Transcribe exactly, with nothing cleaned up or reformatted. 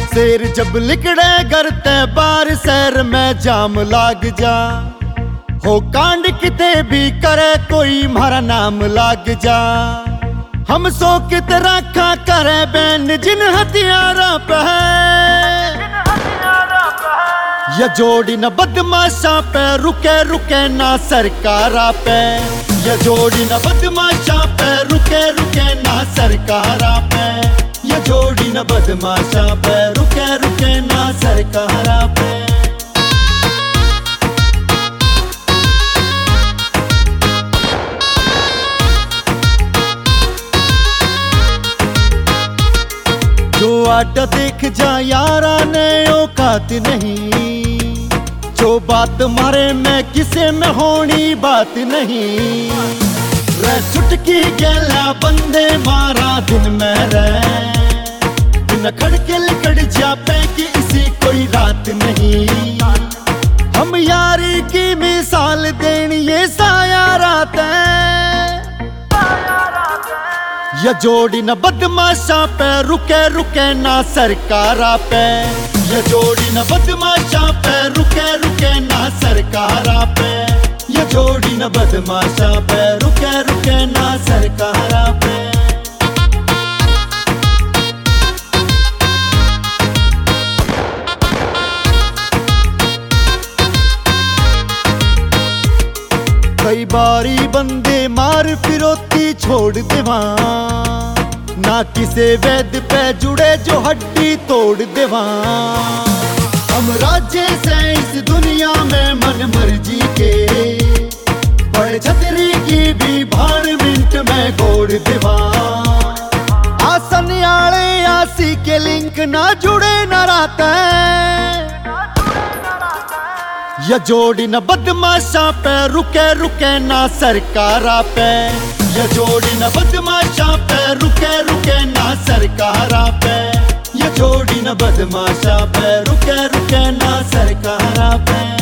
शेर जब लिकड़े करते बार शहर में जाम लाग जा। हो कांड किते भी करे कोई मारा नाम लाग जा। हम सो की तरह खा करे बैन जिन हथियारा पे या जोड़ी न बदमाशा पे रुके रुके ना सरकारा पे। या जोड़ी न बदमाशा पे रुके रुके ना सरकारा पे। या जोड़ी न बदमाशा पे रुके रुके ना सरकारा पे। जो आटा देख जा यारा ने औकात नहीं। जो बात मारे में किसे में होनी बात नहीं। रे चुटकी गेला बंदे मारा दिन में रे। दिन खड़के लिकड़ जा पे कि इसी कोई रात नहीं। हम यारी की मिसाल देनी ये साया रात है। या जोड़ी न बदमाशा पे रुके रुके ना सरकारा पे। या जोड़ी न बदमाशा पे रुके रुके ना सरकारा पे। या जोड़ी न बदमाशा पे रुके रुके ना सरकारा पे। कई बारी बंदे मार फिरोती छोड़ देवा। ना किसे वैद पे जुड़े जो हड्डी तोड़ देवा। हम राज्य से इस दुनिया में मन मर्जी के बड़े छतरी की भी भाड़ मिनट में गोड़ देवा। आसन आले आसी के लिंक ना जुड़े न रहता। या जोड़ी न बदमाशा पे रुके रुके ना सरकारा पे। या जोड़ी न बदमाशा पे रुके रुके ना सरकारा पे। या जोड़ी न बदमाशा पे रुके रुके ना सरकारा पे।